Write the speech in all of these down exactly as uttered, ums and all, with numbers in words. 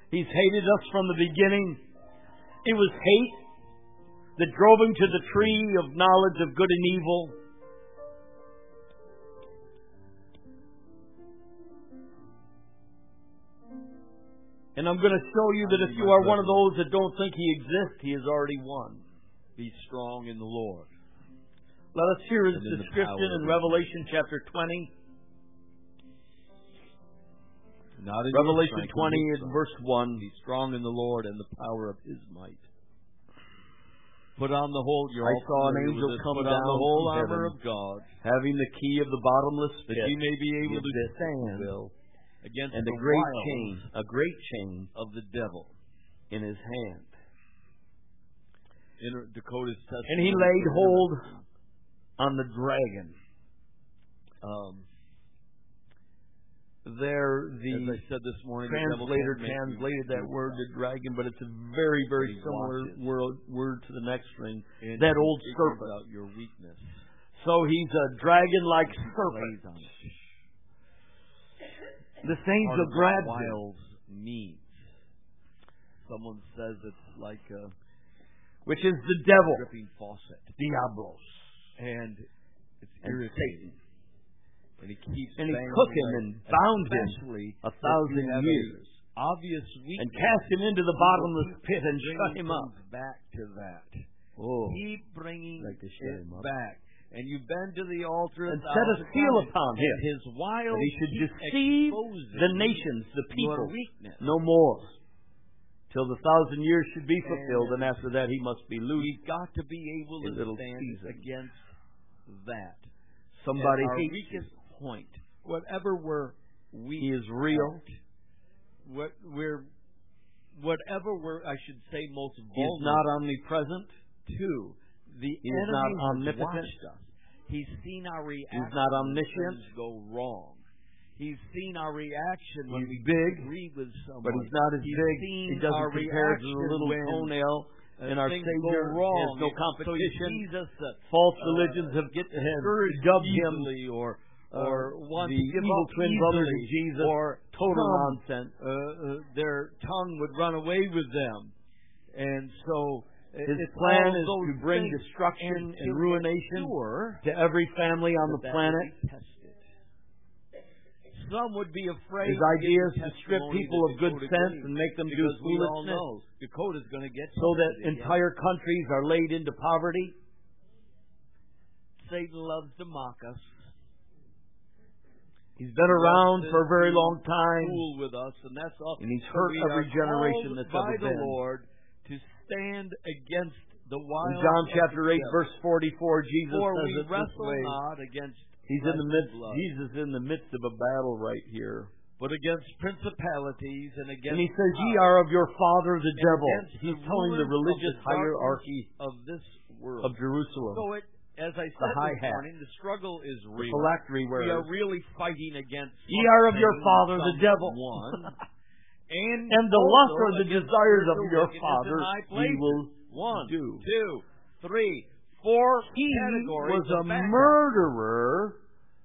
He's hated us from the beginning. It was hate that drove him to the tree of knowledge of good and evil. And I'm going to show you that if you are one of those that don't think He exists, He has already won. Be strong in the Lord. Let us hear His description in Revelation chapter twenty. Not in Revelation twenty and verse one. Be strong in the Lord and the power of His might. Put on the whole. You're I all saw an angel this, come put down on the whole from armor heaven, of God, having the key of the bottomless pit, that He may be able to stand will against and the a great wiles chain, a great chain of the devil in his hand. In Dakota's testimony, and he laid hold on the dragon. Um, there, the as I said this morning, translator translated that word to dragon, but it's a very, very similar word, word to the next thing. And that old serpent. Out your weakness. So he's a dragon-like serpent. This angel grabbed wiles means. Someone says it's like a, which is the devil, dripping faucet, Diablos, and it's and irritating. Satan. And he keeps and he banging took him away, and bound him a thousand years, obvious weakness, and cast him into the bottomless pit and shut him up. Back to that. Oh, keep bringing like to shut him up. back. And you've been to the altar and set a seal upon him. His wiles, that he should deceive the nations, the people, no more, till the thousand years should be fulfilled, and, and after that he must be loosed. We've got to be able to stand season. against that. Somebody At our hates weakest point, whatever we're weak, he is real. At, what we're, whatever we're, I should say, most vulnerable. He's not omnipresent. Two. The he enemy is not has omnipotent. watched us. He's seen our reaction. He's not omniscient. Go wrong. He's seen our reaction when he's we big, agree with someone. But he's not as he's big. He doesn't compare to the little toenail. And our Savior has no competition. So False uh, religions have, get, have dubbed him or or uh, want the to give evil up twin easily, brothers of Jesus, or total some, nonsense. Uh, uh, their tongue would run away with them, and so his plan is to bring destruction and, and ruination to every family on the planet. Some would be afraid. His idea is to strip people of good sense and make them do foolishness. Dakota's going to get so that entire countries are laid into poverty. Satan loves to mock us. He's been around for a very long time. Fool with us, and that's all. And he's hurt every generation that's ever been. By the Lord to stand against the wiles. In John chapter eight, verse forty-four, Jesus For says we it wrestle this way. not against He's in the midst. Jesus is in the midst of a battle right here. But against principalities and against. And he says, "Ye are of your father the devil." He's telling the religious the hierarchy of this world of Jerusalem. So it, as I said this morning, the struggle is real. The phylactery wearers. We are really fighting against. Ye are of your father the devil. One. and and the lust or the desires of your father ye will One, do. two, three. Four he categories was a murderer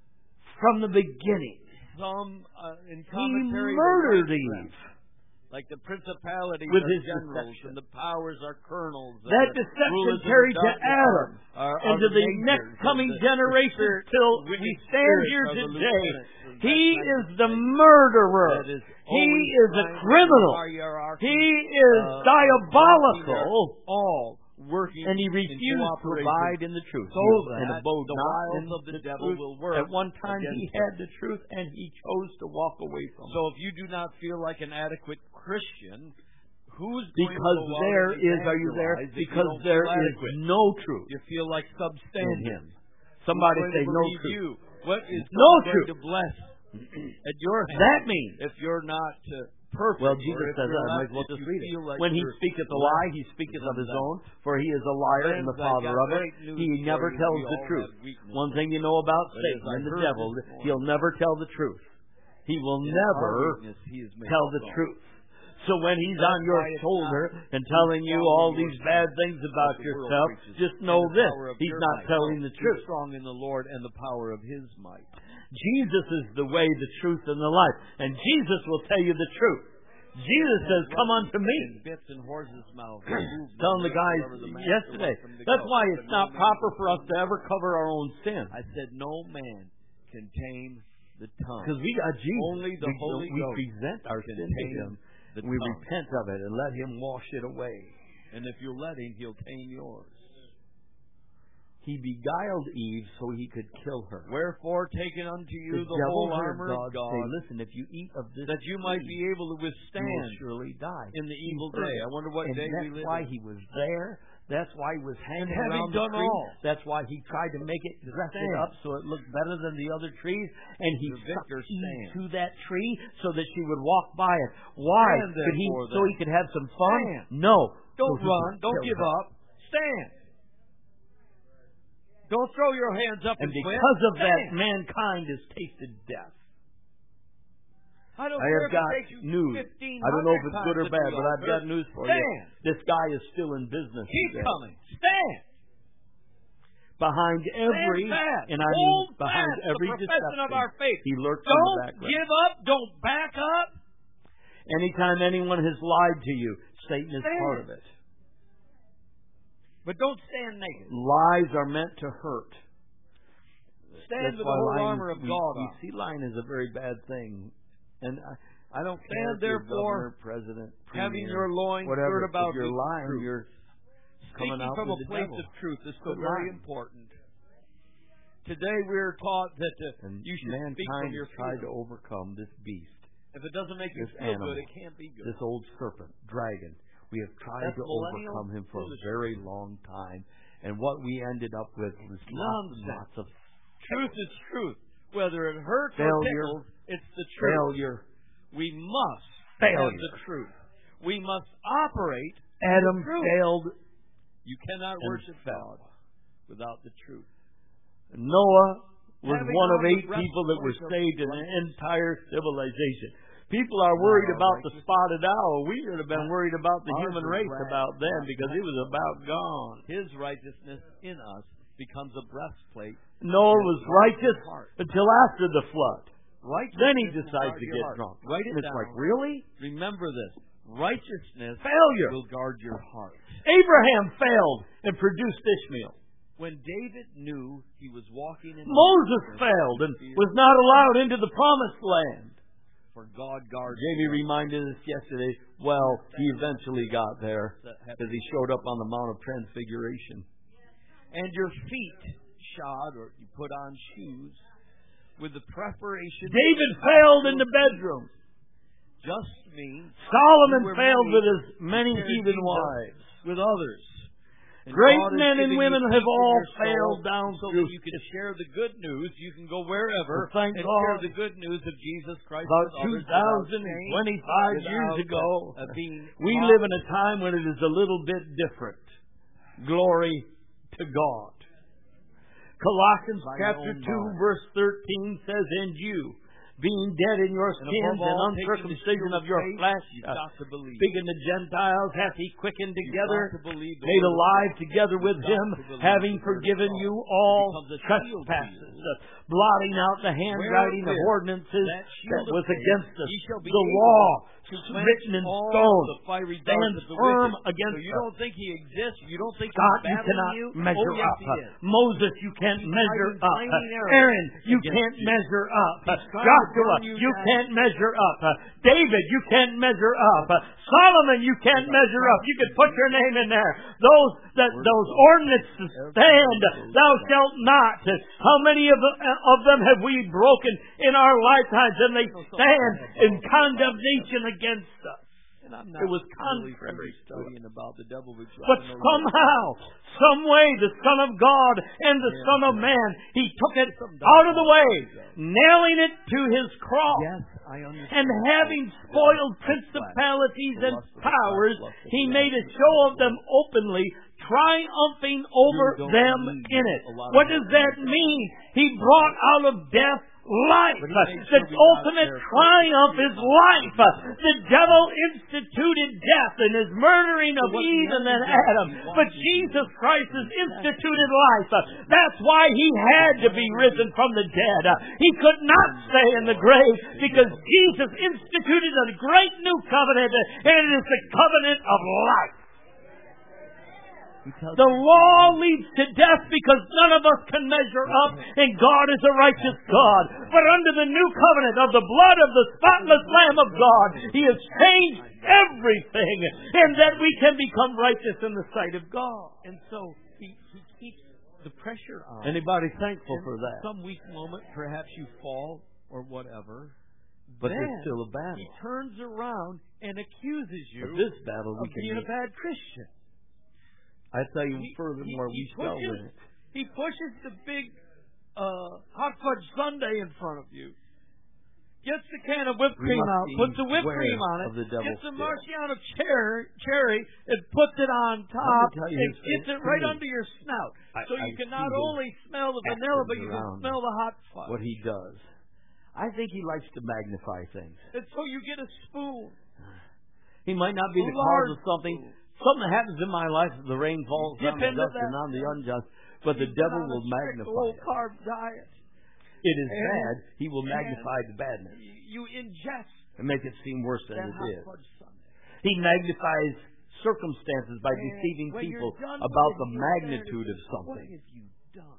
from the beginning. Some uh, in he murdered Eve. Like the principalities with are his generals deception. and the powers are colonels. That deception carried to Adam are, are and to the next coming generation till we stand here today. He is the murderer. Is he is a criminal. He is uh, diabolical. All working and he refused to abide in the truth. So and that abode the not wiles in of the, the devil truth. will work. At one time he had the truth and he chose to walk away from it. So if you do not feel like an adequate Christian, who's because going to there is, are you there? Because there is no truth. You feel like substandard. Somebody say no truth. You? What is no God truth. going to bless at your hand? That means if you're not uh, perfect. Well, Jesus says that. I might as well just read it. Like when he speaketh a lie, he speaketh of his own, for he is a liar and the father of it. He never tells the truth. One thing you know about Satan and the devil, he'll never tell the truth. He will never tell the truth. So when he's on your shoulder and telling you all these bad things about yourself, just know this: he's not telling the truth. Strong in the Lord and the power of His might. Jesus is the way, the truth, and the life. And Jesus will tell you the truth. Jesus says, come unto me. Bits in horses' mouths. Telling the guys yesterday, that's why it's not proper for us to ever cover our own sin. I said, no man can tame the tongue. Because we got Jesus. Only the we, Holy we Ghost present our sin to Him. We tongue. repent of it and let Him wash it away. And if you'll let Him, He'll tame yours. He beguiled Eve so He could kill her. Wherefore, taking unto you the, the whole armor of God, God say, listen, if you eat of this, that you might be able to withstand, you will surely die in the evil day. I wonder what and day we live in. live. That's why He was there. That's why He was hanging and having around done the tree. all, that's why He tried to make it dress it up so it looked better than the other trees. And He stuck Eve to that tree so that she would walk by it. Why? Could he, so He could have some fun? Stand. No. Don't so run. Don't give her. up. Stand. Don't throw your hands up and, and because quit. of that, mankind has tasted death. I don't I care have got if it takes you news. I don't know if it's good or bad, but I've got news for Stand. you. This guy is still in business. Keep today. coming. Stand. Behind every, Stand and I Hold mean behind fast every the profession deception, of our faith. He lurks don't in the background. give up. Don't back up. Anytime anyone has lied to you, Satan is Stand. part of it. But don't stand naked. Lies are meant to hurt. Stand That's with the whole lying, armor of we, God. We see lying is a very bad thing, and I, I don't stand care if therefore, you're governor, president, having premier, your loins whatever. girt about If you're with lying, truth. you're Speaking coming out from with a the place devil. of truth is so Quit very lying. important. Today we are taught that uh, and you should speak from your mankind tried to feelings. overcome this beast. If it doesn't make you This feel animal, good, it can't be good. This old serpent, dragon. We have tried That's to overcome him for a very long time. And what we ended up with was lots and lots of truth is truth. Whether it hurts failure, or tickles, it's the truth. Failure. We must failure. have the truth. We must operate Adam the truth. failed. You cannot worship God without the truth. Noah was Having one of eight the people that were saved in an entire civilization. People are Now, worried about the righteous- spotted owl. We should have been worried about the Ours human was race wrath, about them not because it was about gone. His righteousness in us becomes a breastplate. Noah was righteous until after the flood. Then he Righteousness decides will to guard your get heart. drunk. Write it And it's down. like, really? Remember this. Righteousness Failure. will guard your heart. Abraham failed and produced Ishmael. When David knew he was walking in Moses failed and was not allowed into the promised land. For God guards. Jamie reminded us yesterday, well, he eventually got there because he showed up on the Mount of Transfiguration. And your feet shod, or you put on shoes, with the preparation. David failed in the bedroom. Just means Solomon failed with his many heathen wives. With others. And Great God men and women have all failed down so through. that you can share the good news. You can go wherever well, thank and God. share the good news of Jesus Christ. About two thousand twenty-five years ago, we live in a time when it is a little bit different. Glory to God. Colossians chapter two, verse thirteen says, "And you, being dead in your sins and uncircumcision of your flesh, speaking to Gentiles, hath he quickened together, made alive together with him, having forgiven you all trespasses, blotting out the handwriting of ordinances that was against us, the law written in stone, stands firm against us." You don't think he exists? You don't think God, he's you cannot you? measure oh, yes, up. he is. Moses, you can't He's measure up. hiding Aaron, you can't you. measure up. trying Joshua, to burn you you down. can't measure up. David, you can't measure up. Solomon, you can't measure up. You could put your name in there. Those that those ordinances stand, thou shalt not. How many of, of them have we broken in our lifetimes, and they stand in condemnation against us? And I'm not It was really contrary to studying about the devil, which But somehow, some way, the Son of God and the Yeah. Son of Man, He took it out of the way, nailing it to His cross. Yes, I understand. And having spoiled principalities and powers, He made a show of them openly, triumphing over them in it. What does that mean? He brought out of death life. The ultimate triumph is life. The devil instituted death in his murdering of Eve and then Adam. But Jesus Christ has instituted life. That's why he had to be risen from the dead. He could not stay in the grave because Jesus instituted a great new covenant, and it is the covenant of life. The law leads to death because none of us can measure up, and God is a righteous God. But under the new covenant of the blood of the spotless Lamb of God, he has changed everything, and that we can become righteous in the sight of God. And so he, he keeps the pressure on. Anybody thankful and for that? Some weak moment, perhaps you fall or whatever. But then there's still a battle. He turns around and accuses you but this battle we of can being meet. a bad Christian. I tell you, He, furthermore, he, he we spell pushes, with it. He pushes the big uh, hot fudge sundae in front of you. Gets the can of whipped cream out, puts the whipped cream on it, gets the Marciano cherry, cherry, and puts it on top, and gets it right under your snout. I, so you I can not only smell the vanilla, but you can smell the hot fudge. What he does. I think he likes to magnify things. And so you get a spoon. He might not be the cause of something. Something happens in my life, the rain falls on the just and on the unjust, but the devil will magnify low it. carb diet. It is and, bad. He will magnify the badness. You ingest and make it seem worse than it is. Sunday. He magnifies circumstances by and deceiving people about the magnitude of something. What have you done?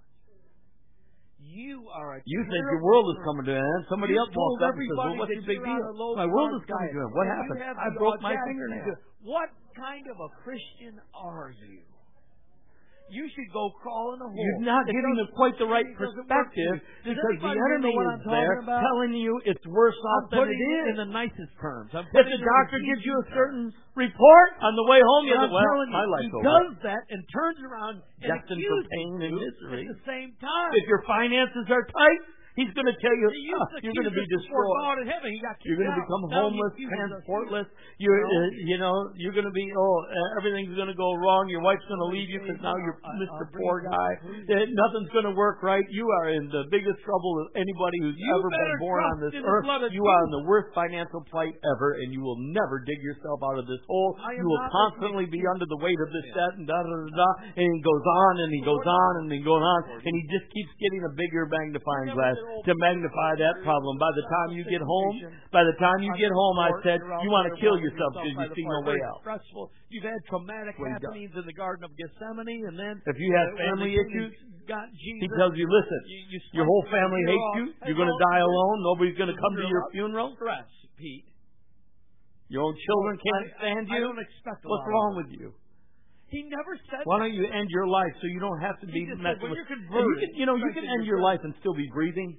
You are a You think your world is coming to an end. Somebody else walks up and says, well, what's the big deal? My world is coming to an end. What happened? I broke my fingernail. What kind of a Christian are you? You should go crawl in a hole. You're not giving them quite the right perspective because the enemy is there telling you it's worse off than it is. In the nicest terms. If the doctor gives you a certain report on the way home, you say, well, my life's over. He does that and turns around and destined for pain and misery. At the same time. If your finances are tight, he's going to tell you, oh, you're going to be destroyed. God in heaven. He got you're going to become homeless, transportless. You're, uh, you know, you're going to be, oh, uh, everything's going to go wrong. Your wife's going to leave you because now you're Mister Poor Guy. Uh, nothing's going to work right. You are in the biggest trouble of anybody who's you ever been born on this earth. You are in the worst financial plight ever, and you will never dig yourself out of this hole. You will constantly be under the weight of this debt, and da da da da. And he goes on, and he goes on, and he goes on, and he just keeps getting a bigger magnifying glass to magnify that problem. By the time you get home, by the time you get home, I said, you want to kill yourself because you see no way out. You've had traumatic happenings in the Garden of Gethsemane, and then if you have family issues, got Jesus, he tells you, listen, you, you your whole family hates you. You're going to die alone. Nobody's going to come to your funeral. Stress, Pete. Your own children can't stand you. I don't expect What's wrong with you? He never said. Why don't you end your life so you don't have to be messed with? You can, you know, you can end your life and still be breathing.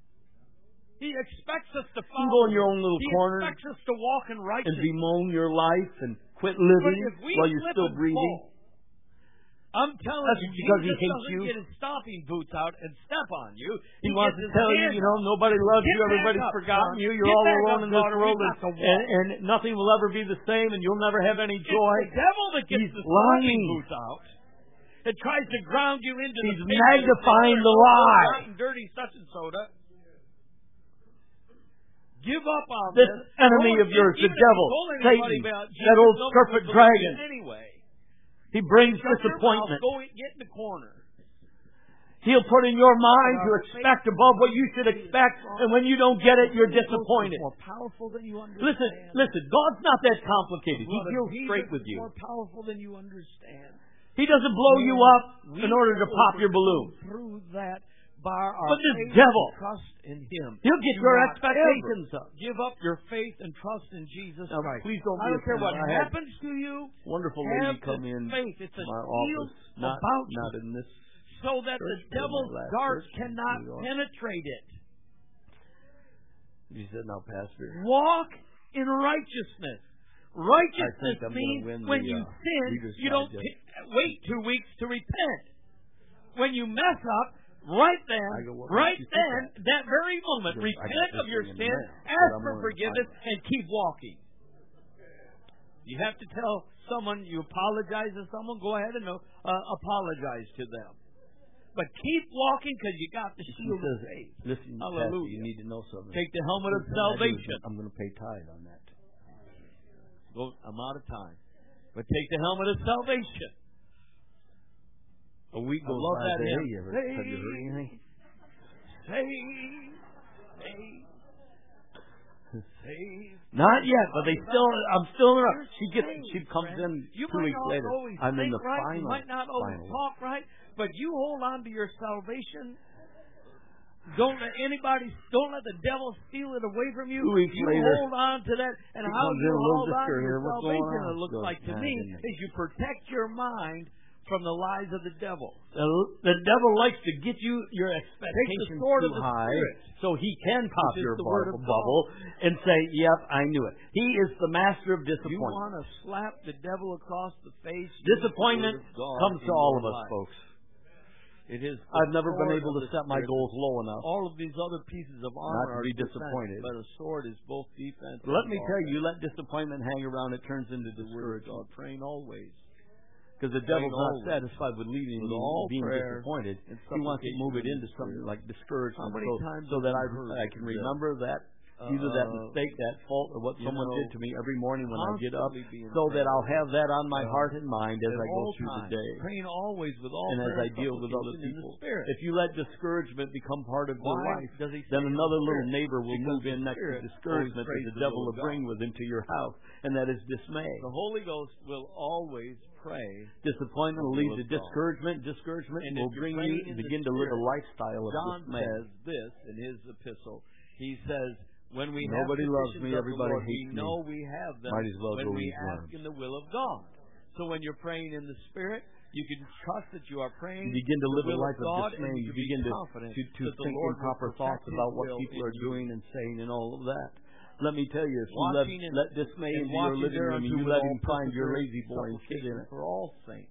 He expects us to follow. You can go in your own little he corner. He expects us to walk in righteousness. And bemoan your life and quit living while you're still breathing. Fall, I'm telling That's you, because Jesus he hates doesn't you. get his stomping boots out and step on you. He, he wants to tell you, you know, nobody loves get you, everybody's up, forgotten son. you, you're get all alone up, in this daughter. world, and, and, and nothing will ever be the same, and you'll never have any joy. It's the devil that gets He's the lying. boots out. It tries to ground you into He's the magnifying the lie. Dirty such and soda. Give up on this. This enemy of yours, the devil, Satan, that old serpent dragon. Anyway. He brings Shut disappointment. Go get in the corner. He'll put in your mind to expect above what you should expect, and when you don't get it, you're disappointed. More powerful than you understand. Listen, listen. God's not that complicated. He deals straight with you. More powerful than you understand. He doesn't blow you up in order to pop your balloon. Through that bar our but this faith devil, and trust in Him. He'll get your expectations up. Give up your faith and trust in Jesus now, Christ. Please don't I don't care what I happens to you. Wonderful lady come in faith. It's a my office, not, about not in this. So that the devil's darts cannot penetrate it. You said, now, Pastor. Walk in righteousness. Righteousness means the, when you uh, sin, you don't t- wait two weeks to repent. When you mess up, right then, go, right then, that? that very moment, just, repent of your sin, ask for forgiveness, and keep walking. You have to tell someone you apologize to someone, go ahead and uh, apologize to them. But keep walking because you got the shield says, of faith. Listen, Hallelujah. Pastor, you need to know something. Take the helmet of salvation. I'm going to pay tithe on that. Well, I'm out of time. But take the helmet of salvation. A week goes love by. that hymn. Hey, you ever, have you heard anything? Save, save, save. Not yet, but they still. I'm still in. A, she gets. She comes friend. in you two weeks not later. Always I'm in the right. final. You might not always final. talk right, but you hold on to your salvation. Don't let anybody, don't let the devil steal it away from you. Two weeks you later, hold on to that. And how you hold on to your salvation, it looks like to me, is you protect your mind from the lies of the devil. The, the devil likes to get you your expectations too high, so he can pop your bubble, bubble and say, "Yep, I knew it." He is the master of disappointment. You want to slap the devil across the face? Disappointment comes to all of us, life. folks. It is. I've never been able to set my goals low enough. All of these other pieces of armor not to be disappointed. Defense, but a sword is both defense. Let me tell you, you let disappointment hang around, it turns into discouragement. Praying always. Because the devil's not satisfied with leaving me being disappointed. He wants to move it into something like discouragement, so, so that I, I can remember that either that mistake, that fault, or what someone know, did to me every morning when I get up, so that I'll have that on my heart and mind as I go through the day. Praying always with all and as I deal with other people. If you let discouragement become part of your life, then another little neighbor will move in next to discouragement that the devil will bring with into your house, and that is dismay. The Holy Ghost will always pray. Disappointment will lead to discouragement. Discouragement will bring you to begin to live a lifestyle of dismay. John says this in his epistle. He says, when we Nobody have loves me, everybody Lord, hates we know we have them Might as well when go we eat ask worms. in the will of God. So when you're praying in the Spirit, you can trust that you are praying. You begin to live a life of God, dismay. You begin to, to, to think improper thoughts about what people are doing and saying and all of that. Let me tell you, if you let, let dismay into your living room and you let him find your lazy boy and sit in it. For all saints.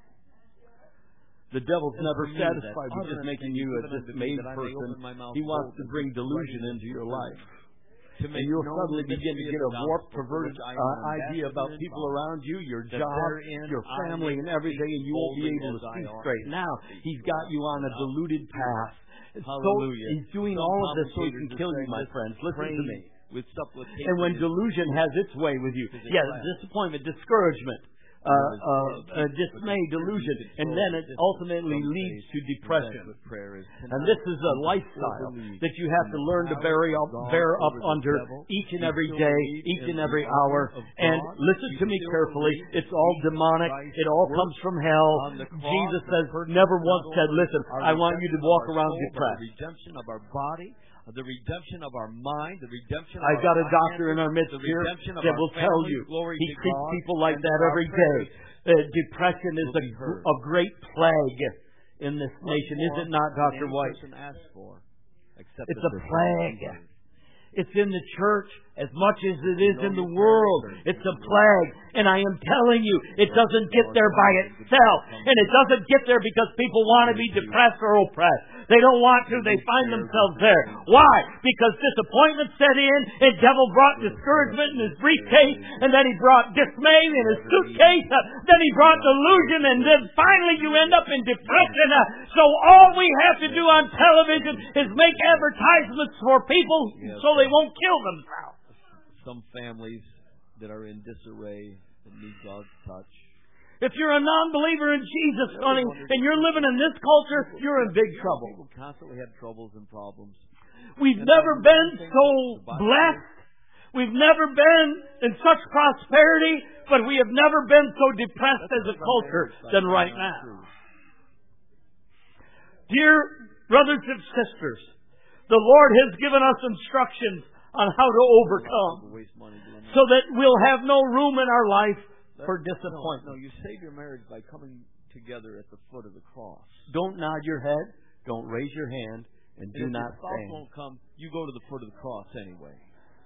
The devil's never satisfied with just making you a dismayed person. He wants to bring delusion into your life. And you'll suddenly begin to get a warped, perverted uh, idea about people around you, your job, your family, and everything, and you won't be able to see straight. Now, he's got you on a deluded path. So he's doing all of this so he can kill you, my friends. Listen to me. With supplication. And when delusion has its way with you, yeah, disappointment, discouragement, uh, uh, uh, dismay, delusion, and then it ultimately leads to depression. And this is a lifestyle that you have to learn to bear up, bear up under each and every day, each and every hour. And listen to me carefully. It's all demonic. It all comes from hell. Jesus says, never once said, listen, I want you to walk around depressed. The redemption of our body, the redemption of our mind, the redemption of I've our got a doctor in our midst here that will tell you he treats people like that every day. Uh, depression is a, a great plague in this nation, is it not, Doctor White? It's a plague. It's in the church as much as it is in the world. It's a plague. And I am telling you, it doesn't get there by itself. And it doesn't get there because people want to be depressed or oppressed. They don't want to. They find themselves there. Why? Because disappointment set in, and devil brought discouragement in his briefcase, and then he brought dismay in his suitcase, uh, then he brought delusion, and then finally you end up in depression. Uh, so all we have to do on television is make advertisements for people so they won't kill themselves. Some families that are in disarray that need God's touch. If you're a non-believer in Jesus, honey, and you're living in this culture, you're in big trouble. People constantly have troubles and problems. We've never been so blessed. We've never been in such prosperity, but we have never been so depressed as a culture than right now. Dear brothers and sisters, the Lord has given us instructions on how to overcome so that we'll have no room in our life for disappointment. No, no, you save your marriage by coming together at the foot of the cross. Don't nod your head, don't raise your hand, and, and do not say. If won't come, you go to the foot of the cross anyway.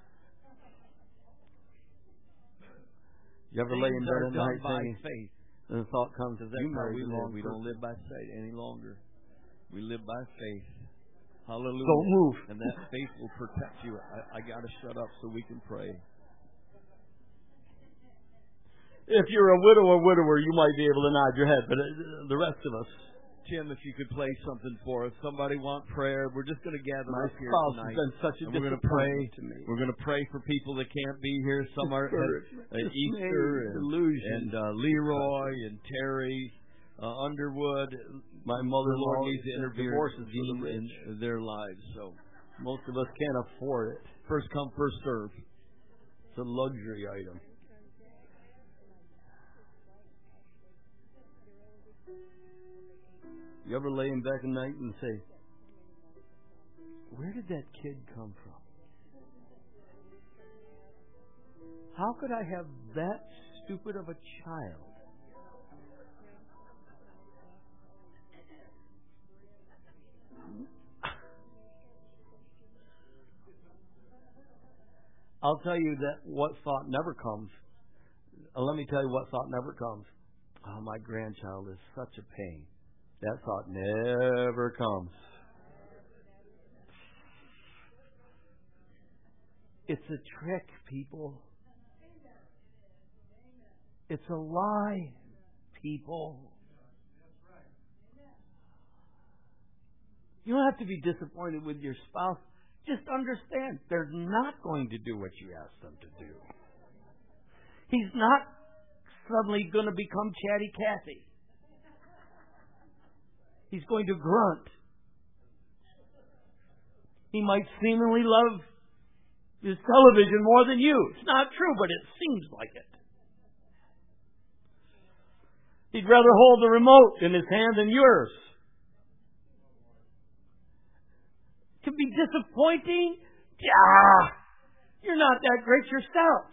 You ever lay in bed at night saying, faith. And the thought comes, you married long. We don't live by sight any longer. We live by faith. Hallelujah. Don't move. And that faith will protect you. I, I got to shut up so we can pray. If you're a widow or widower, you might be able to nod your head, but the rest of us, Tim, if you could play something for us. Somebody want prayer? We're just going to gather My up here spouse tonight. has been such a and we're going to pray. to me. We're going to pray for people that can't be here. Some are at uh, Easter and, delusion. and uh, Leroy and Terry uh, Underwood. My mother-in-law needs to intervene in, in their lives. So most of us can't afford it. First come, first serve. It's a luxury item. You ever lay in back at night and say, where did that kid come from? How could I have that stupid of a child? I'll tell you that what thought never comes. Uh, let me tell you what thought never comes. Oh, my grandchild is such a pain. That thought never comes. It's a trick, people. It's a lie, people. You don't have to be disappointed with your spouse. Just understand, they're not going to do what you ask them to do. He's not suddenly going to become Chatty Cathy. He's going to grunt. He might seemingly love his television more than you. It's not true, but it seems like it. He'd rather hold the remote in his hand than yours. It can be disappointing. Yeah, you're not that great yourself.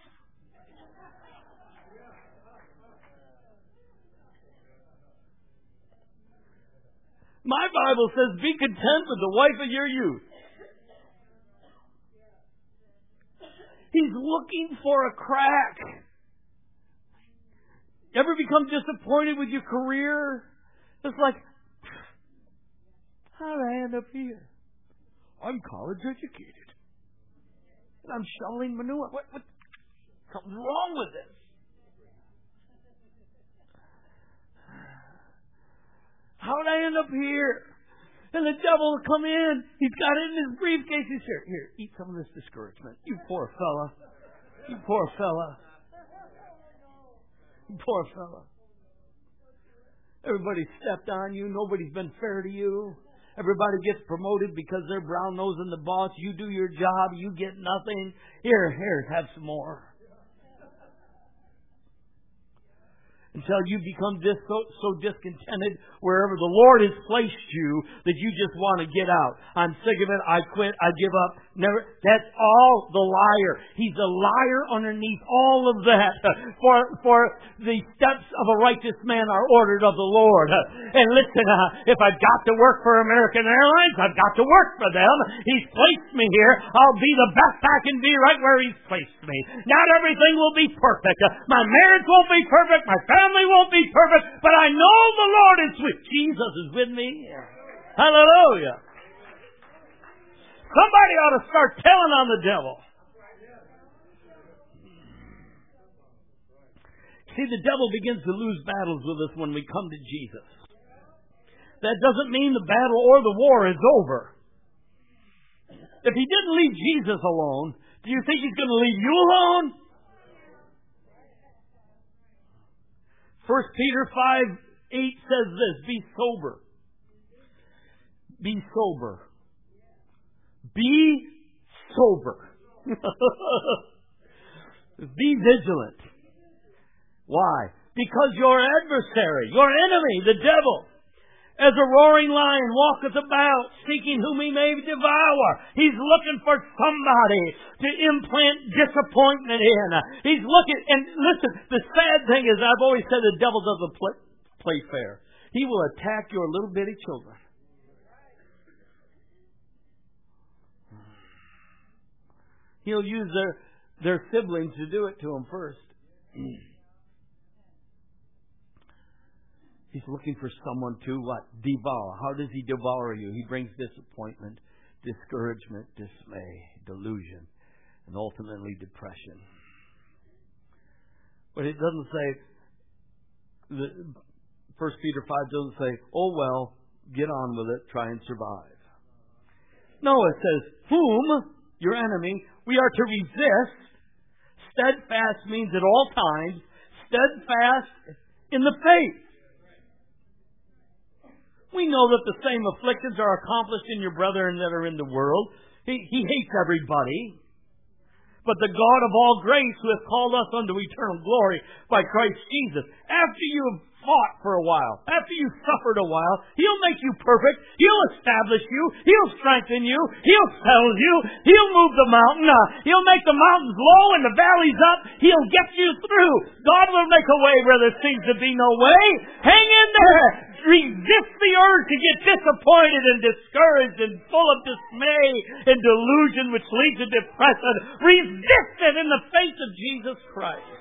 My Bible says, be content with the wife of your youth. He's looking for a crack. Ever become disappointed with your career? It's like, how did I end up here? I'm college educated. And I'm shoveling manure. What, what, something's wrong with this. How did I end up here? And the devil will come in. He's got it in his briefcase. He's here. Here, eat some of this discouragement. You poor fella. You poor fella. You poor fella. Everybody stepped on you. Nobody's been fair to you. Everybody gets promoted because they're brown-nosing the boss. You do your job. You get nothing. Here, here, have some more. Until you become dis- so, so discontented wherever the Lord has placed you that you just want to get out. I'm sick of it. I quit. I give up. Never. That's all the liar. He's a liar underneath all of that. For for the steps of a righteous man are ordered of the Lord. And listen, uh, if I've got to work for American Airlines, I've got to work for them. He's placed me here. I'll be the best I can be right where He's placed me. Not everything will be perfect. My marriage won't be perfect. My family won't be perfect. But I know the Lord is with. Jesus is with me. Hallelujah. Somebody ought to start telling on the devil. See, the devil begins to lose battles with us when we come to Jesus. That doesn't mean the battle or the war is over. If He didn't leave Jesus alone, do you think He's going to leave you alone? First Peter five eight says this, be sober. Be sober. Be sober. Be vigilant. Why? Because your adversary, your enemy, the devil, as a roaring lion walketh about, seeking whom he may devour. He's looking for somebody to implant disappointment in. He's looking, and listen, the sad thing is, I've always said the devil doesn't play, play fair. He will attack your little bitty children. He'll use their, their siblings to do it to them first. He's looking for someone to what? Devour. How does he devour you? He brings disappointment, discouragement, dismay, delusion, and ultimately depression. But it doesn't say, the First Peter five doesn't say, oh well, get on with it, try and survive. No, it says, whom, your enemy, we are to resist. Steadfast means at all times, steadfast in the faith. We know that the same afflictions are accomplished in your brethren that are in the world. He, he hates everybody. But the God of all grace, who hath called us unto eternal glory by Christ Jesus, after you have fought for a while, after you've suffered a while, He'll make you perfect. He'll establish you. He'll strengthen you. He'll settle you. He'll move the mountain. Uh, he'll make the mountains low and the valleys up. He'll get you through. God will make a way where there seems to be no way. Hang in there. Resist the urge to get disappointed and discouraged and full of dismay and delusion which leads to depression. Resist it in the face of Jesus Christ.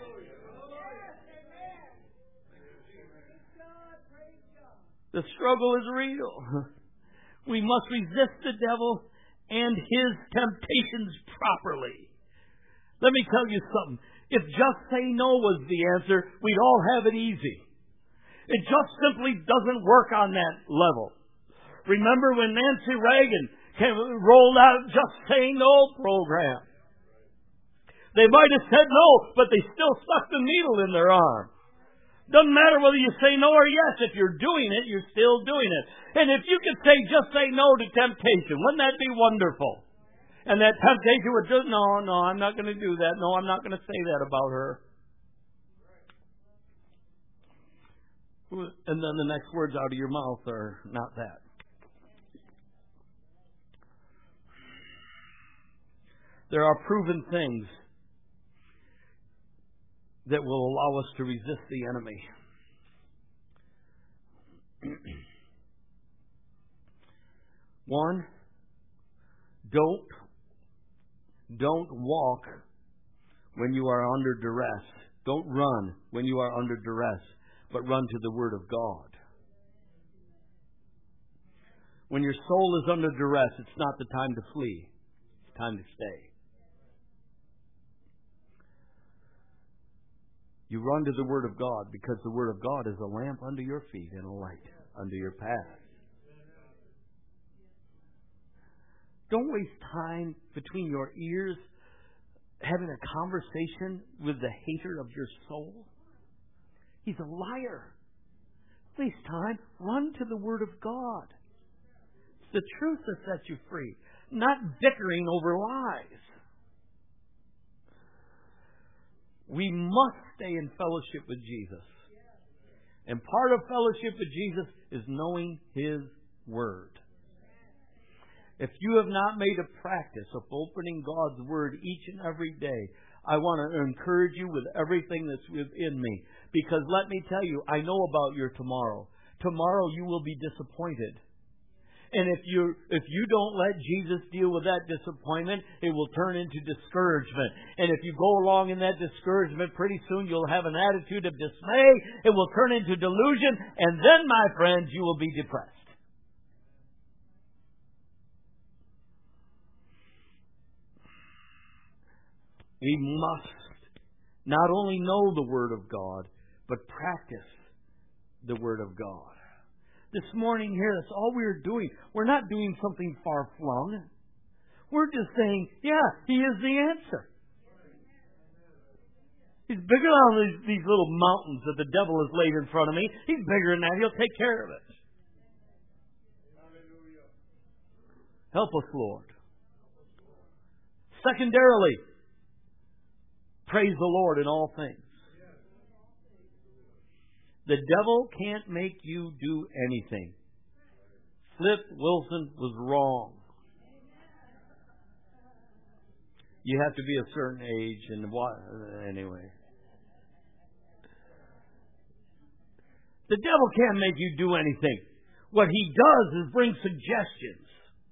The struggle is real. We must resist the devil and his temptations properly. Let me tell you something. If just say no was the answer, we'd all have it easy. It just simply doesn't work on that level. Remember when Nancy Reagan came, rolled out Just Say No program? They might have said no, but they still stuck the needle in their arm. Doesn't matter whether you say no or yes. If you're doing it, you're still doing it. And if you could say, just say no to temptation, wouldn't that be wonderful? And that temptation would just, no, no, I'm not going to do that. No, I'm not going to say that about her. And then the next words out of your mouth are not that. There are proven things that will allow us to resist the enemy. One, don't, don't walk when you are under duress. Don't run when you are under duress, but run to the Word of God. When your soul is under duress, it's not the time to flee. It's time to stay. You run to the Word of God because the Word of God is a lamp unto your feet and a light unto your path. Don't waste time between your ears having a conversation with the hater of your soul. He's a liar. Waste time. Run to the Word of God. It's the truth that sets you free, not bickering over lies. We must stay in fellowship with Jesus. And part of fellowship with Jesus is knowing His Word. If you have not made a practice of opening God's Word each and every day, I want to encourage you with everything that's within me. Because let me tell you, I know about your tomorrow. Tomorrow you will be disappointed. And if you if you don't let Jesus deal with that disappointment, it will turn into discouragement. And if you go along in that discouragement, pretty soon you'll have an attitude of dismay. It will turn into delusion. And then, my friends, you will be depressed. We must not only know the Word of God, but practice the Word of God. This morning here, that's all we're doing. We're not doing something far-flung. We're just saying, yeah, He is the answer. He's bigger than these, these little mountains that the devil has laid in front of me. He's bigger than that. He'll take care of it. Help us, Lord. Secondarily, praise the Lord in all things. The devil can't make you do anything. Flip Wilson was wrong. You have to be a certain age and what anyway. The devil can't make you do anything. What he does is bring suggestions.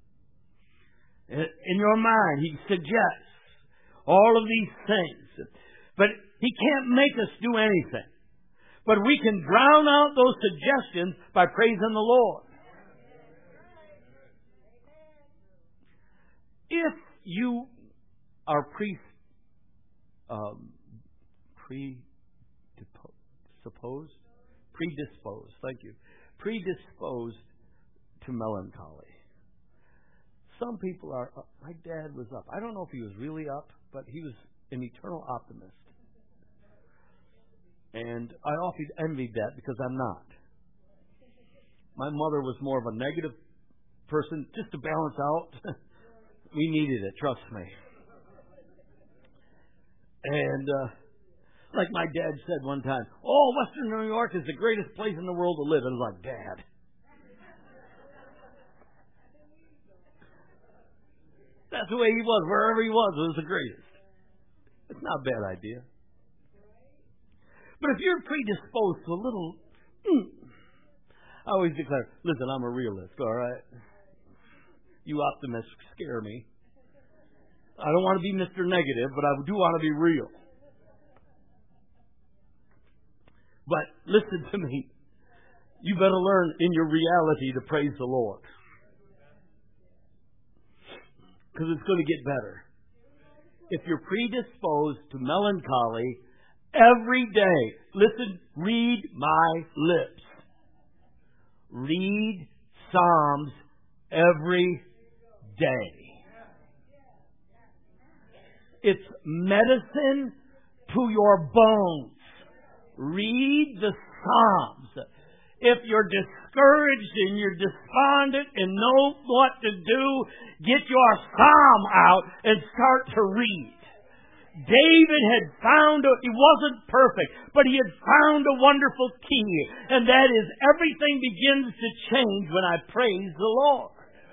In your mind, he suggests all of these things. But he can't make us do anything. But we can drown out those suggestions by praising the Lord. If you are pre, um, pre, supposed, predisposed, thank you, predisposed to melancholy. Some people are up. My dad was up. I don't know if he was really up, but he was an eternal optimist. And I often envied that because I'm not. My mother was more of a negative person just to balance out. We needed it, trust me. And uh, like my dad said one time, oh, Western New York is the greatest place in the world to live. And I was like, Dad. That's the way he was. Wherever he was, it was the greatest. It's not a bad idea. But if you're predisposed to a little... Mm, I always declare, listen, I'm a realist, all right? You optimists scare me. I don't want to be Mister Negative, but I do want to be real. But listen to me. You better learn in your reality to praise the Lord. Because it's going to get better. If you're predisposed to melancholy, every day, listen, read my lips. Read Psalms every day. It's medicine to your bones. Read the Psalms. If you're discouraged and you're despondent and know what to do, get your Psalm out and start to read. David had found, a, he wasn't perfect, but he had found a wonderful key, and that is everything begins to change when I praise the Lord.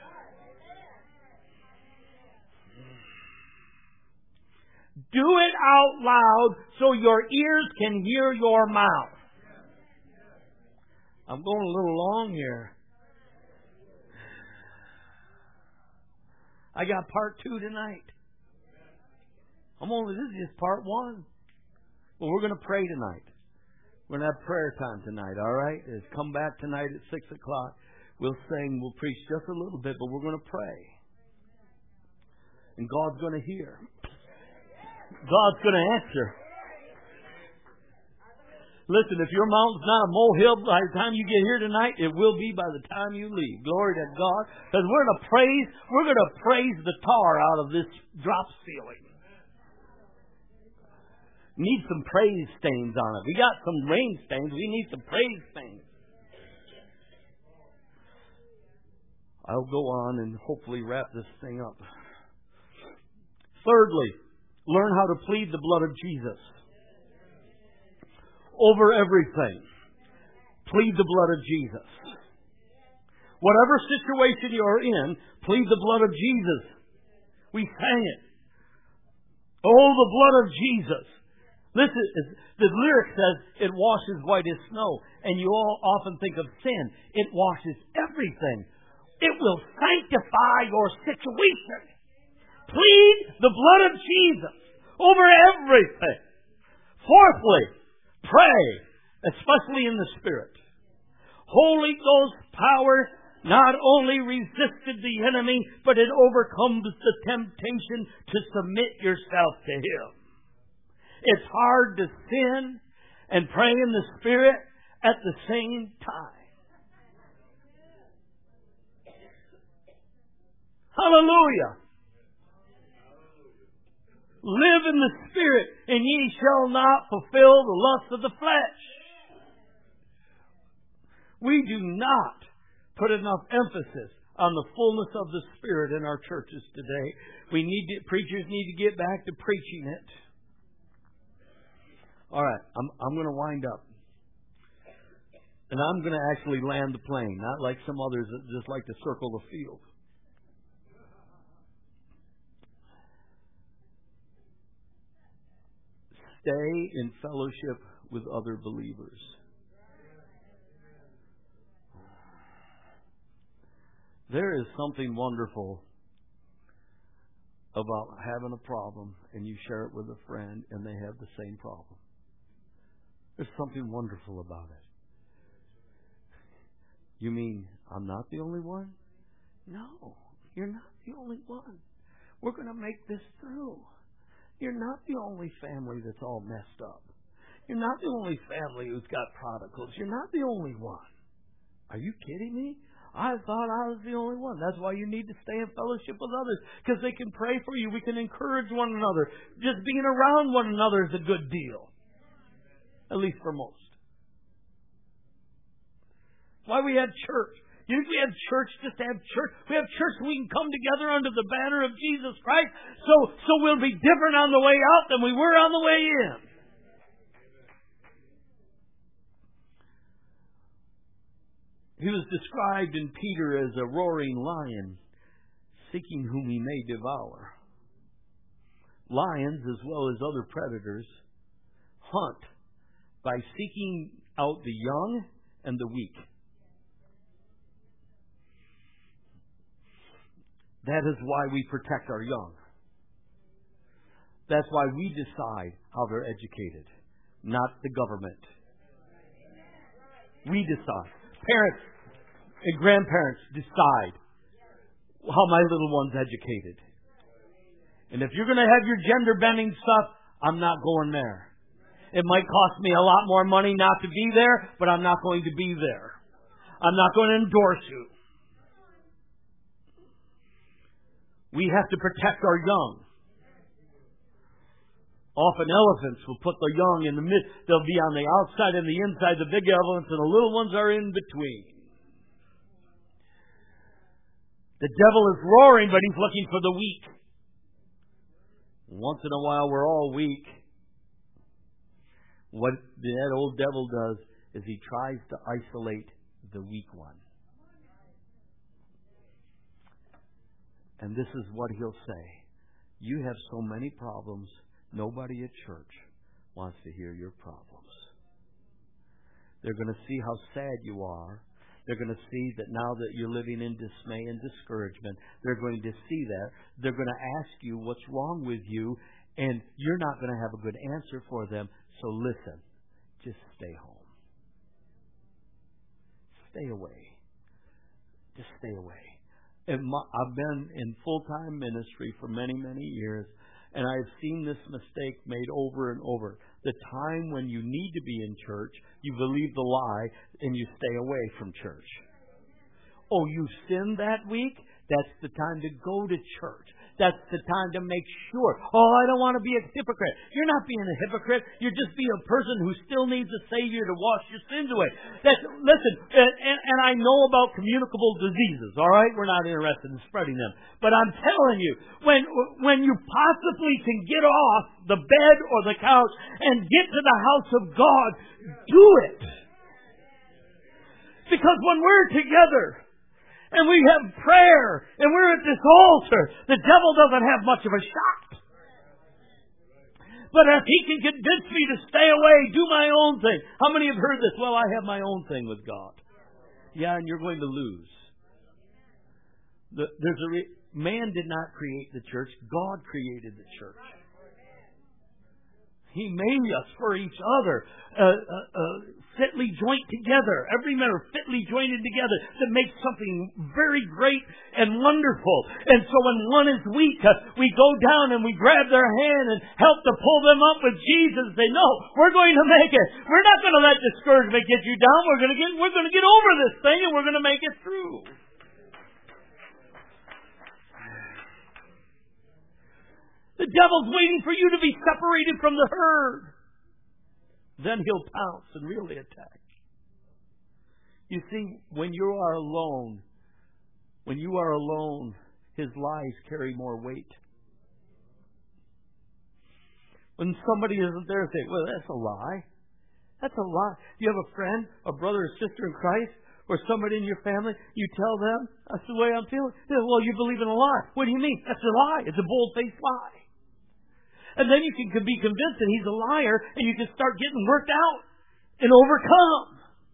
Do it out loud so your ears can hear your mouth. I'm going a little long here. I got part two tonight. I'm only, this is just part one. Well, we're going to pray tonight. We're going to have prayer time tonight, all right? It's come back tonight at six o'clock. We'll sing, we'll preach just a little bit, but we're going to pray. And God's going to hear. God's going to answer. Listen, if your mountain's not a molehill by the time you get here tonight, it will be by the time you leave. Glory to God. Because we're going to praise, we're going to praise the tar out of this drop ceiling. Need some praise stains on it. We got some rain stains. We need some praise stains. I'll go on and hopefully wrap this thing up. Thirdly, learn how to plead the blood of Jesus over everything. Plead the blood of Jesus. Whatever situation you're in, plead the blood of Jesus. We sang it. Oh, the blood of Jesus. Listen, the lyric says it washes white as snow. And you all often think of sin. It washes everything. It will sanctify your situation. Plead the blood of Jesus over everything. Fourthly, pray, especially in the Spirit. Holy Ghost power not only resisted the enemy, but it overcomes the temptation to submit yourself to Him. It's hard to sin and pray in the Spirit at the same time. Hallelujah. Live in the Spirit, and ye shall not fulfill the lust of the flesh. We do not put enough emphasis on the fullness of the Spirit in our churches today. We need to, preachers need to get back to preaching it. All right, I'm I'm going to wind up. And I'm going to actually land the plane, not like some others that just like to circle the field. Stay in fellowship with other believers. There is something wonderful about having a problem and you share it with a friend and they have the same problem. There's something wonderful about it. You mean I'm not the only one? No, you're not the only one. We're going to make this through. You're not the only family that's all messed up. You're not the only family who's got prodigals. You're not the only one. Are you kidding me? I thought I was the only one. That's why you need to stay in fellowship with others, because they can pray for you. We can encourage one another. Just being around one another is a good deal. At least for most. Why we have church. You think we have church just to have church? We have church so we can come together under the banner of Jesus Christ. So, so we'll be different on the way out than we were on the way in. He was described in Peter as a roaring lion, seeking whom he may devour. Lions, as well as other predators, hunt by seeking out the young and the weak. That is why we protect our young. That's why we decide how they're educated, not the government. We decide. Parents and grandparents decide how my little one's educated. And if you're going to have your gender bending stuff, I'm not going there. It might cost me a lot more money not to be there, but I'm not going to be there. I'm not going to endorse you. We have to protect our young. Often elephants will put the young in the mid. They'll be on the outside and the inside. The big elephants and the little ones are in between. The devil is roaring, but he's looking for the weak. Once in a while, we're all weak. What that old devil does is he tries to isolate the weak one. And this is what he'll say. You have so many problems, nobody at church wants to hear your problems. They're going to see how sad you are. They're going to see that now that you're living in dismay and discouragement, they're going to see that. They're going to ask you what's wrong with you, and you're not going to have a good answer for them. So listen, just stay home. Stay away. Just stay away. And my, I've been in full-time ministry for many, many years, and I've seen this mistake made over and over. The time when you need to be in church, you believe the lie, and you stay away from church. Oh, you sinned that week? That's the time to go to church. That's the time to make sure. Oh, I don't want to be a hypocrite. You're not being a hypocrite. You're just being a person who still needs a Savior to wash your sins away. That's, listen, and, and, and I know about communicable diseases, all right? We're not interested in spreading them. But I'm telling you, when, when you possibly can get off the bed or the couch and get to the house of God, do it. Because when we're together, and we have prayer, and we're at this altar, the devil doesn't have much of a shot. But if he can convince me to stay away, do my own thing. How many have heard this? Well, I have my own thing with God. Yeah, and you're going to lose. The, there's a re- man did not create the church. God created the church. He made us for each other. Uh, uh, uh, fitly joined together. Every member fitly joined together to make something very great and wonderful. And so when one is weak, uh, we go down and we grab their hand and help to pull them up with Jesus and say, no, we're going to make it. We're not going to let discouragement get you down. We're going to get, we're going to get over this thing and we're going to make it through. The devil's waiting for you to be separated from the herd. Then he'll pounce and really attack. You see, when you are alone, when you are alone, his lies carry more weight. When somebody isn't there, say, well, that's a lie. That's a lie. You have a friend, a brother or sister in Christ, or somebody in your family, you tell them, that's the way I'm feeling. They say, well, you believe in a lie. What do you mean? That's a lie. It's a bold-faced lie. And then you can be convinced that he's a liar, and you can start getting worked out and overcome.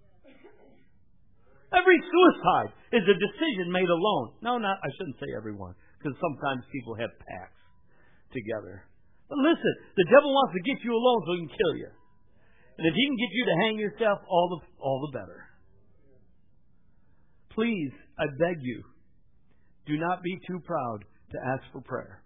Every suicide is a decision made alone. No, not, I shouldn't say everyone, because sometimes people have pacts together. But listen, the devil wants to get you alone so he can kill you. And if he can get you to hang yourself, all the, all the better. Please, I beg you, do not be too proud to ask for prayer.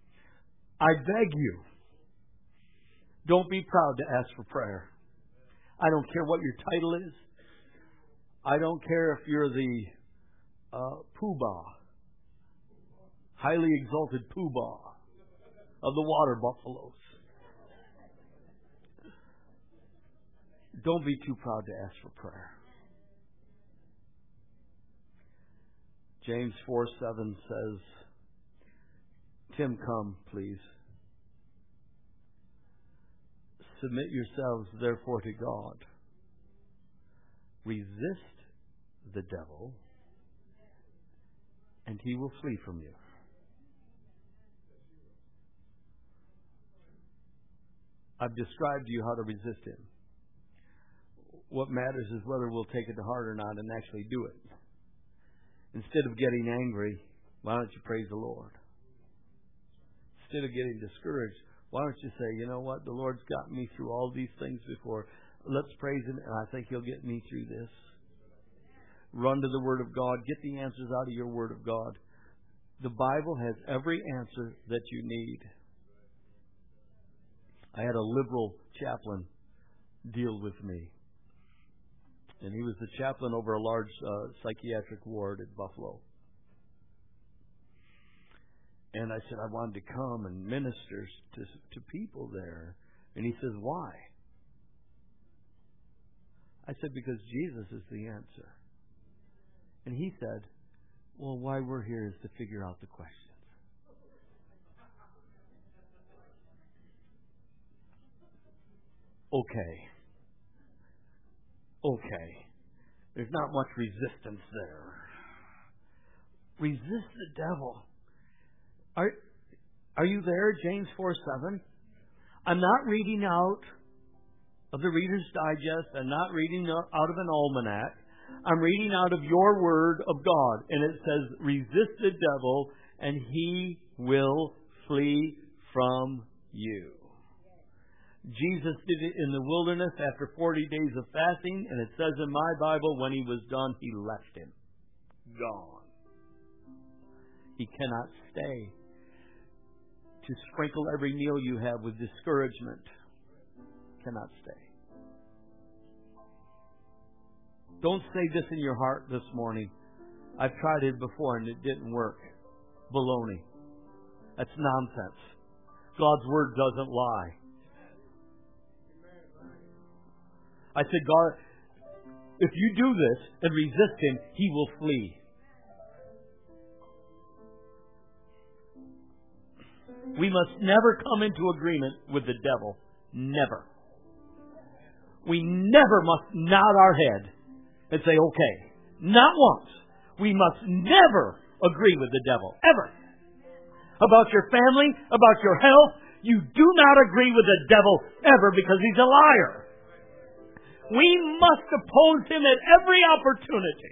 I beg you, don't be proud to ask for prayer. I don't care what your title is. I don't care if you're the uh, poobah, highly exalted poobah of the water buffaloes. Don't be too proud to ask for prayer. James four seven says, Tim, come, please. Submit yourselves, therefore, to God. Resist the devil, and he will flee from you. I've described to you how to resist him. What matters is whether we'll take it to heart or not and actually do it. Instead of getting angry, why don't you praise the Lord? Instead of getting discouraged, why don't you say, you know what, the Lord's gotten me through all these things before. Let's praise Him, and I think He'll get me through this. Run to the Word of God. Get the answers out of your Word of God. The Bible has every answer that you need. I had a liberal chaplain deal with me. And he was the chaplain over a large uh, psychiatric ward at Buffalo. And I said, I wanted to come and minister to, to people there. And he says, why? I said, because Jesus is the answer. And he said, well, why we're here is to figure out the questions. Okay. Okay. There's not much resistance there. Resist the devil. Are, are you there, James four seven? I'm not reading out of the Reader's Digest. I'm not reading out of an almanac. I'm reading out of your Word of God. And it says, resist the devil and he will flee from you. Jesus did it in the wilderness after forty days of fasting. And it says in my Bible, when he was done, he left him. Gone. He cannot stay to sprinkle every meal you have with discouragement. Cannot stay. Don't say this in your heart this morning. I've tried it before and it didn't work. Baloney. That's nonsense. God's Word doesn't lie. I said, God, if you do this and resist Him, He will flee. We must never come into agreement with the devil. Never. We never must nod our head and say, okay. Not once. We must never agree with the devil. Ever. About your family, about your health, you do not agree with the devil ever because he's a liar. We must oppose him at every opportunity.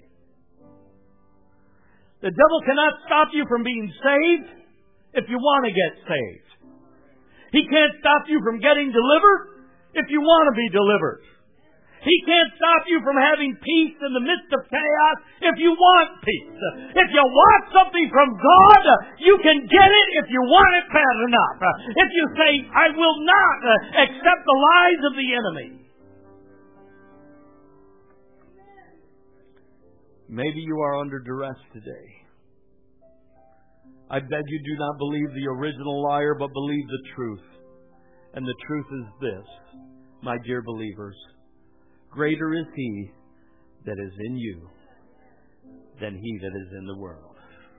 The devil cannot stop you from being saved if you want to get saved. He can't stop you from getting delivered if you want to be delivered. He can't stop you from having peace in the midst of chaos if you want peace. If you want something from God, you can get it if you want it bad enough. If you say, I will not accept the lies of the enemy. Maybe you are under duress today. I beg you do not believe the original liar, but believe the truth. And the truth is this, my dear believers. Greater is He that is in you than he that is in the world.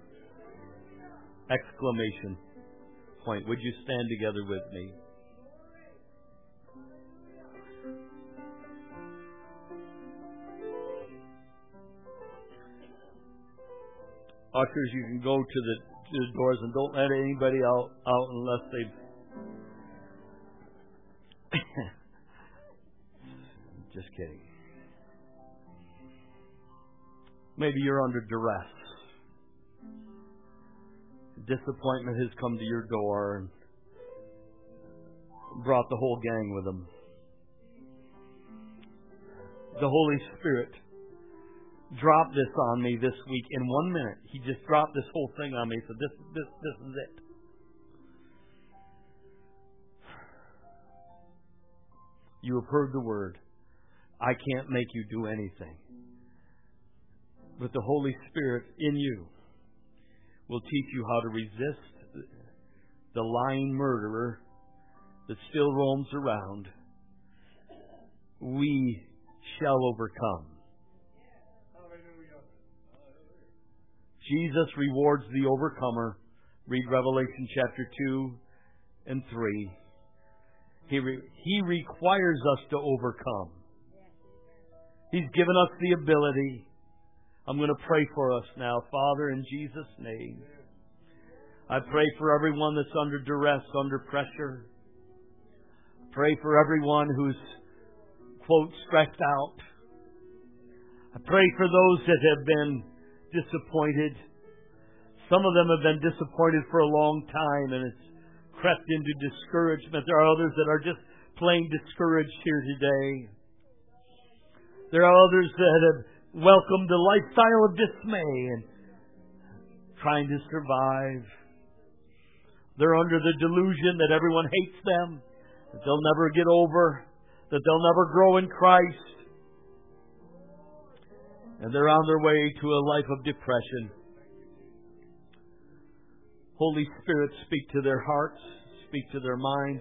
Exclamation point. Would you stand together with me? Ushers, you can go to the, to the doors and don't let anybody out, out unless they... Just kidding. Maybe you're under duress. Disappointment has come to your door and brought the whole gang with them. The Holy Spirit dropped this on me this week in one minute. He just dropped this whole thing on me. So this, this, this is it. You have heard the word. I can't make you do anything. But the Holy Spirit in you will teach you how to resist the lying murderer that still roams around. We shall overcome. Jesus rewards the overcomer. Read Revelation chapter two and three. He, re- he requires us to overcome. He's given us the ability. I'm going to pray for us now. Father, in Jesus' name, I pray for everyone that's under duress, under pressure. Pray for everyone who's, quote, stressed out. I pray for those that have been disappointed. Some of them have been disappointed for a long time, and it's crept into discouragement. There are others that are just plain discouraged here today. There are others that have welcomed a lifestyle of dismay and trying to survive. They're under the delusion that everyone hates them, that they'll never get over, that they'll never grow in Christ. And they're on their way to a life of depression. Holy Spirit, speak to their hearts, speak to their minds,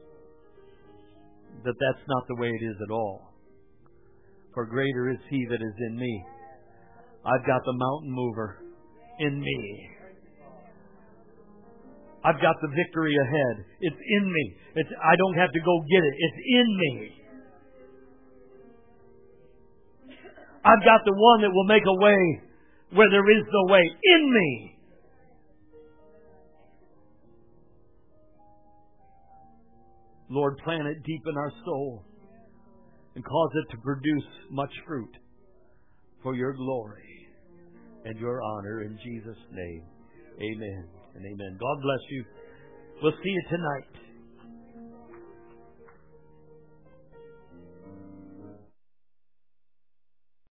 that that's not the way it is at all. For greater is He that is in me. I've got the mountain mover in me. I've got the victory ahead. It's in me. It's, I don't have to go get it. It's in me. I've got the one that will make a way where there is no way. In me. Lord, plant it deep in our soul and cause it to produce much fruit for your glory and your honor in Jesus' name. Amen and amen. God bless you. We'll see you tonight.